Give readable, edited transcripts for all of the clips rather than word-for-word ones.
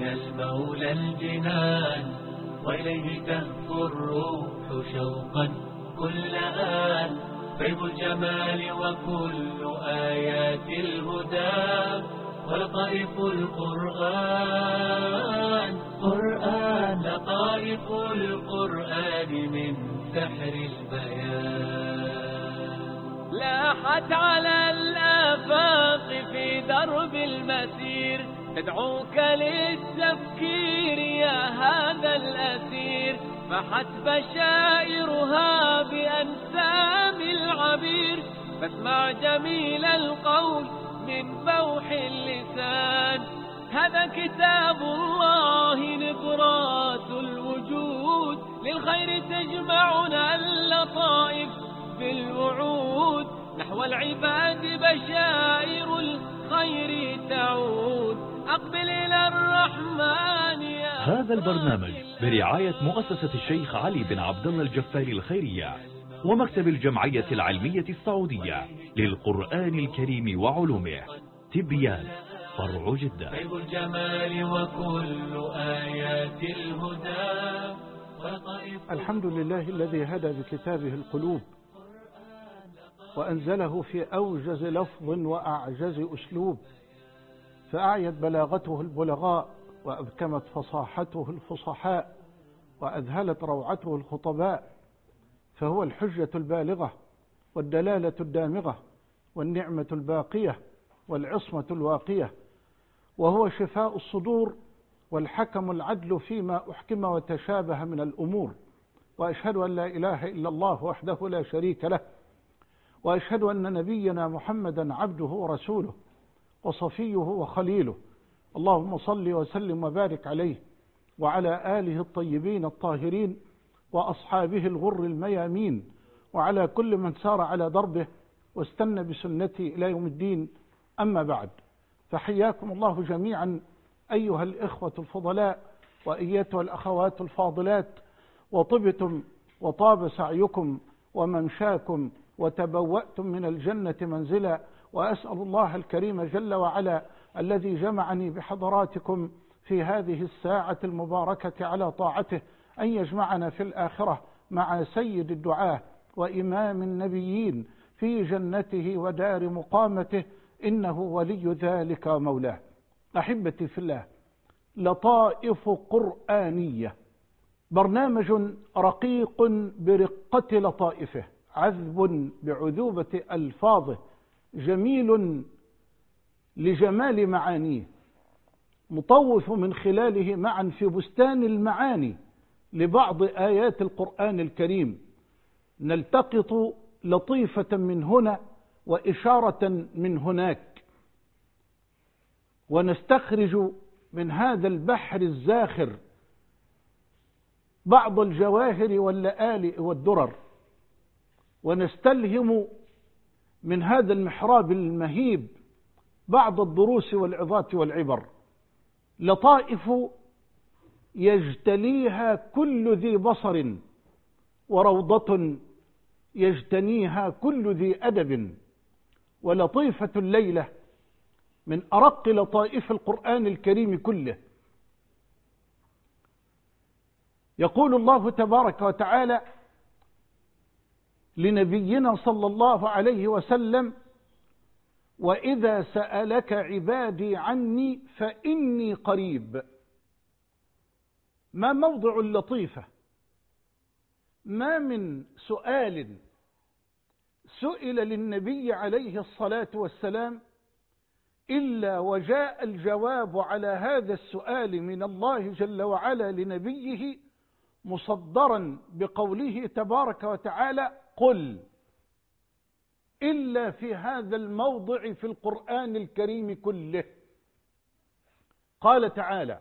من المولى الجنان، وإليه تهفو الروح شوقا كل آن. فيض الجمال وكل آيات الهدى، ولطائف القرآن لطائف القرآن من سحر البيان. لاحت على الآفاق في درب المسير، تدعوك للتفكير يا هذا الأسير. فحت بشائرها بأنسام العبير، فاسمع جميل القول من فوح اللسان. هذا كتاب الله نبرات الوجود، للخير تجمعنا اللطائف في الوعود. نحو العباد بشائر الخير تعود، أقبل إلى الرحمن يا. هذا البرنامج برعاية مؤسسة الشيخ علي بن عبد الله الجفاري الخيرية ومكتب الجمعية العلمية السعودية للقرآن الكريم وعلومه. تبيان فرع جدة. فيض الجمال وكل آيات الهدى. الحمد لله الذي هدى بكتابه القلوب، وأنزله في أوجز لفظ وأعجز أسلوب، فأعيت بلاغته البلغاء، وأبكمت فصاحته الفصحاء، وأذهلت روعته الخطباء. فهو الحجة البالغة، والدلالة الدامغة، والنعمة الباقية، والعصمة الواقية، وهو شفاء الصدور، والحكم العدل فيما أحكم وتشابه من الأمور. وأشهد أن لا إله إلا الله وحده لا شريك له، وأشهد أن نبينا محمدا عبده ورسوله وصفيه وخليله. اللهم صل وسلم وبارك عليه وعلى آله الطيبين الطاهرين وأصحابه الغر الميامين، وعلى كل من سار على دربه واستنى بسنته إلى يوم الدين. أما بعد، فحياكم الله جميعا أيها الإخوة الفضلاء وأيتها الأخوات الفاضلات، وطبتم وطاب سعيكم وممشاكم وتبوأتم من الجنة منزلا. وأسأل الله الكريم جل وعلا الذي جمعني بحضراتكم في هذه الساعة المباركة على طاعته أن يجمعنا في الآخرة مع سيد الدعاة وإمام النبيين في جنته ودار مقامته، إنه ولي ذلك مولاه. أحبتي في الله، لطائف قرآنية، برنامج رقيق برقة لطائفه، عذب بعذوبة ألفاظه، جميل لجمال معانيه، مطوف من خلاله معا في بستان المعاني لبعض آيات القرآن الكريم. نلتقط لطيفة من هنا وإشارة من هناك، ونستخرج من هذا البحر الزاخر بعض الجواهر واللآلئ والدرر، ونستلهم من هذا المحراب المهيب بعض الدروس والعظات والعبر. لطائف يجتليها كل ذي بصر، وروضة يجتنيها كل ذي أدب. ولطيفة الليلة من أرق لطائف القرآن الكريم كله. يقول الله تبارك وتعالى لنبينا صلى الله عليه وسلم: وإذا سألك عبادي عني فإني قريب. ما موضع اللطيفة؟ ما من سؤال سئل للنبي عليه الصلاة والسلام إلا وجاء الجواب على هذا السؤال من الله جل وعلا لنبيه مصدرا بقوله تبارك وتعالى: قل. إلا في هذا الموضع في القرآن الكريم كله. قال تعالى: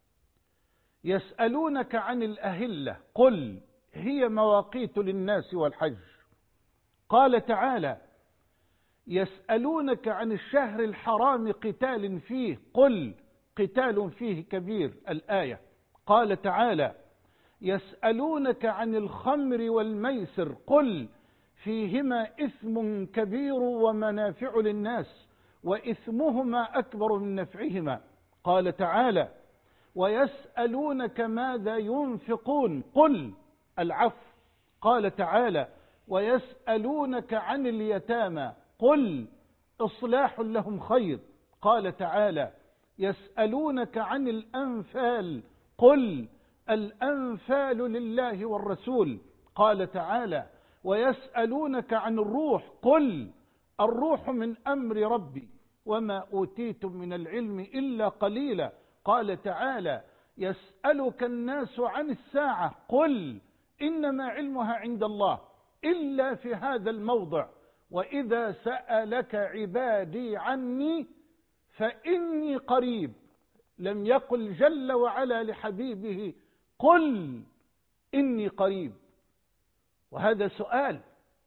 يسألونك عن الأهلة قل هي مواقيت للناس والحج. قال تعالى: يسألونك عن الشهر الحرام قتال فيه قل قتال فيه كبير. الآية. قال تعالى: يسألونك عن الخمر والميسر قل فيهما إثم كبير ومنافع للناس وإثمهما أكبر من نفعهما. قال تعالى: ويسألونك ماذا ينفقون قل العفو. قال تعالى ويسألونك عن اليتامى قل إصلاح لهم خير. قال تعالى يسألونك عن الأنفال قل الأنفال لله والرسول. قال تعالى ويسألونك عن الروح قل الروح من أمر ربي وما أوتيتم من العلم إلا قليلا. قال تعالى يسألك الناس عن الساعة قل إنما علمها عند الله إلا في هذا الموضع وإذا سألك عبادي عني فإني قريب. لم يقل جل وعلا لحبيبه قل إني قريب، وهذا سؤال.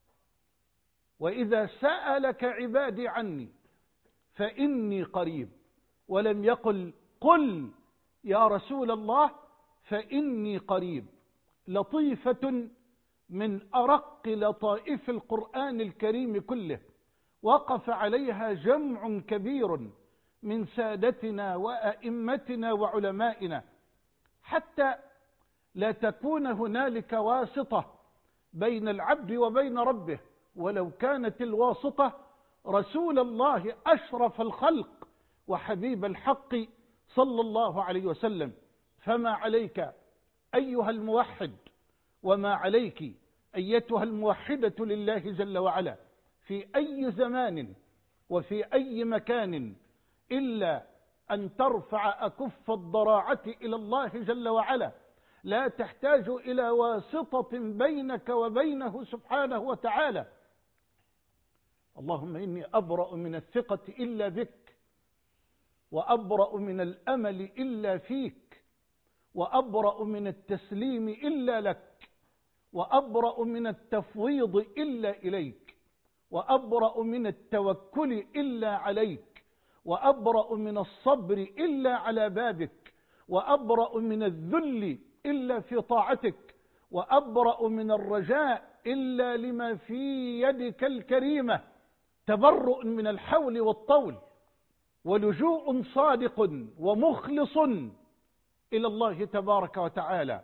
وإذا سألك عبادي عني فإني قريب، ولم يقل قل يا رسول الله فإني قريب. لطيفة من أرق لطائف القرآن الكريم كله، وقف عليها جمع كبير من سادتنا وأئمتنا وعلمائنا، حتى لا تكون هنالك واسطة بين العبد وبين ربه، ولو كانت الواسطة رسول الله أشرف الخلق وحبيب الحق صلى الله عليه وسلم. فما عليك أيها الموحد وما عليك أيتها الموحدة لله جل وعلا في أي زمان وفي أي مكان إلا أن ترفع أكف الضراعة إلى الله جل وعلا، لا تحتاج إلى واسطة بينك وبينه سبحانه وتعالى. اللهم إني أبرأ من الثقة إلا بك، وأبرأ من الأمل إلا فيك، وأبرأ من التسليم إلا لك، وأبرأ من التفويض إلا إليك، وأبرأ من التوكل إلا عليك، وأبرأ من الصبر إلا على بابك، وأبرأ من الذل إلا في طاعتك، وأبرأ من الرجاء إلا لما في يدك الكريمة. تبرؤ من الحول والطول، ولجوء صادق ومخلص إلى الله تبارك وتعالى.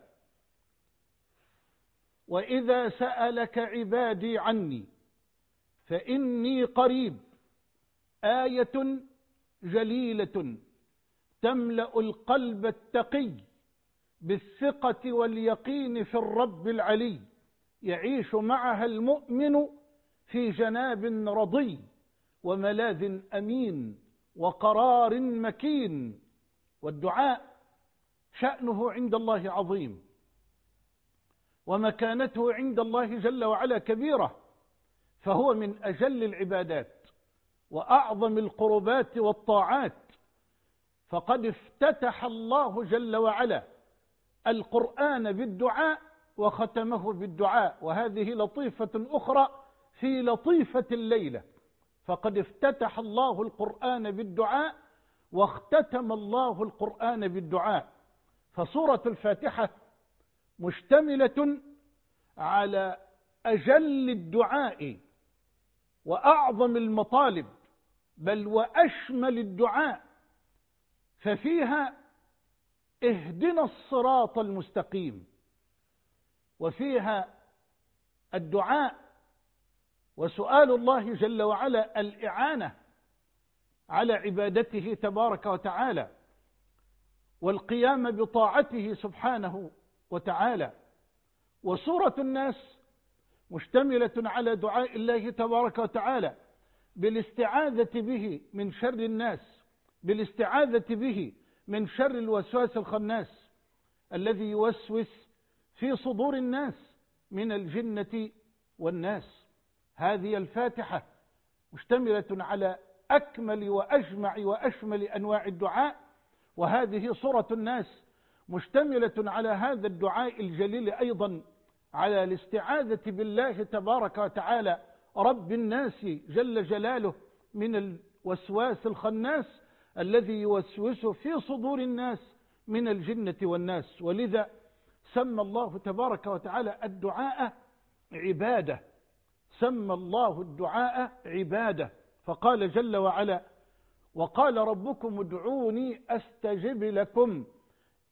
وإذا سألك عبادي عني فإني قريب، آية جليلة تملأ القلب التقي بالثقة واليقين في الرب العلي، يعيش معها المؤمن في جناب رضي وملاذ أمين وقرار مكين. والدعاء شأنه عند الله عظيم، ومكانته عند الله جل وعلا كبيرة، فهو من أجل العبادات وأعظم القربات والطاعات. فقد افتتح الله جل وعلا القرآن بالدعاء وختمه بالدعاء، وهذه لطيفة أخرى في لطيفة الليلة. فقد افتتح الله القرآن بالدعاء واختتم الله القرآن بالدعاء. فسورة الفاتحة مشتملة على أجل الدعاء وأعظم المطالب، بل وأشمل الدعاء، ففيها اهدنا الصراط المستقيم، وفيها الدعاء وسؤال الله جل وعلا الإعانة على عبادته تبارك وتعالى، والقيام بطاعته سبحانه وتعالى. وسورة الناس مشتملة على دعاء الله تبارك وتعالى بالاستعاذة به من شر الناس، بالاستعاذة به من شر الوسواس الخناس الذي يوسوس في صدور الناس من الجنة والناس. هذه الفاتحة مشتملة على أكمل وأجمع وأشمل أنواع الدعاء، وهذه سورة الناس مشتملة على هذا الدعاء الجليل أيضا، على الاستعاذة بالله تبارك وتعالى رب الناس جل جلاله من الوسواس الخناس الذي يوسوس في صدور الناس من الجنة والناس. ولذا سمى الله تبارك وتعالى الدعاء عبادة، سمى الله الدعاء عبادة، فقال جل وعلا وقال ربكم ادعوني أستجب لكم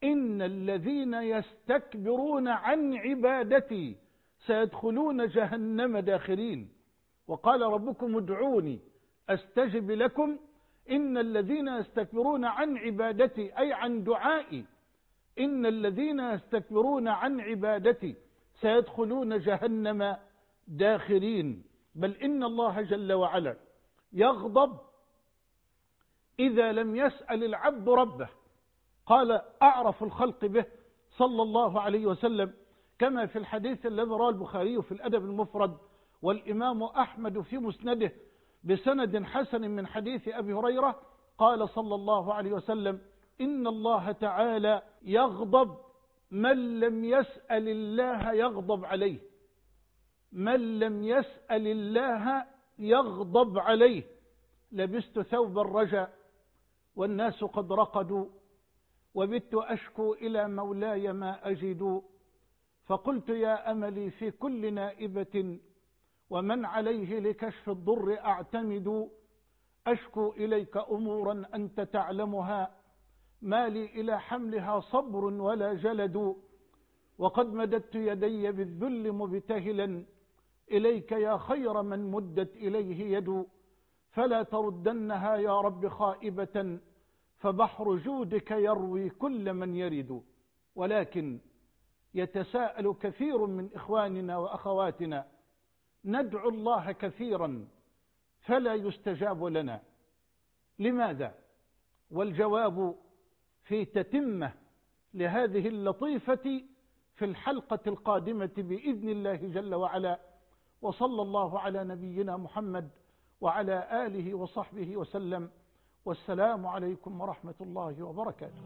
إن الذين يستكبرون عن عبادتي سيدخلون جهنم داخرين. وقال ربكم ادعوني أستجب لكم إن الذين يستكبرون عن عبادتي أي عن دعائي، إن الذين يستكبرون عن عبادتي سيدخلون جهنم داخرين. بل إن الله جل وعلا يغضب إذا لم يسأل العبد ربه. قال أعرف الخلق به صلى الله عليه وسلم كما في الحديث الذي رواه البخاري في الأدب المفرد والإمام أحمد في مسنده بسند حسن من حديث أبي هريرة، قال صلى الله عليه وسلم إن الله تعالى يغضب من لم يسأل الله يغضب عليه، من لم يسأل الله يغضب عليه. لبست ثوب الرجا والناس قد رقدوا وبت أشكو إلى مولاي ما أجد، فقلت يا أملي في كل نائبة ومن عليه لكشف الضر أعتمد، أشكو إليك أمورا أنت تعلمها ما لي إلى حملها صبر ولا جلد، وقد مددت يدي بالذل مبتهلا إليك يا خير من مدت إليه يد، فلا تردنها يا رب خائبة فبحر جودك يروي كل من يرد. ولكن يتساءل كثير من إخواننا وأخواتنا ندعو الله كثيرا فلا يستجاب لنا، لماذا؟ والجواب في تتمة لهذه اللطيفة في الحلقة القادمة بإذن الله جل وعلا. وصلى الله على نبينا محمد وعلى آله وصحبه وسلم، والسلام عليكم ورحمة الله وبركاته.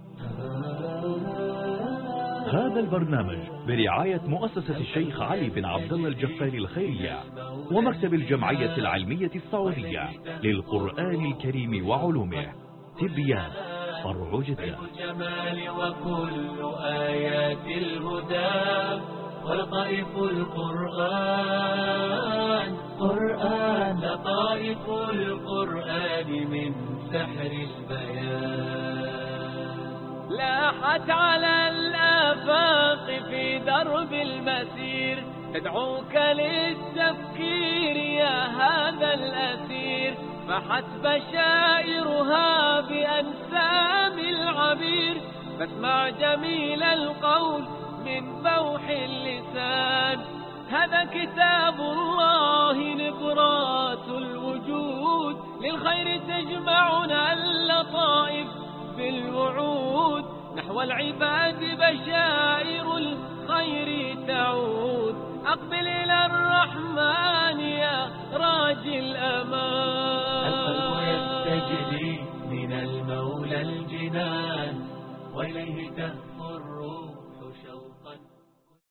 هذا البرنامج برعاية مؤسسة الشيخ علي بن عبد الله الجفاري الخيرية ومكتب الجمعية العلمية السعودية للقرآن الكريم وعلومه. تبيان فرع جدة. الجمال وكل آيات الهدى ولطائف القرآن لطائف القرآن من سحر البيان، لاحت على الآفاق في درب المسير تدعوك للتفكير يا هذا الأسير، فحت بشائرها بأنسام العبير، فاسمع جميل القول من بوح اللسان، هذا كتاب الله نبرات الوجود، للخير تجمعنا اللطائف بالوعود، نحو العباد بشائر الخير تعود، أقبل إلى الرحمن يا راجي الأمان. القلب يستجلي من المولى الجنان وإليه تهفو الروح.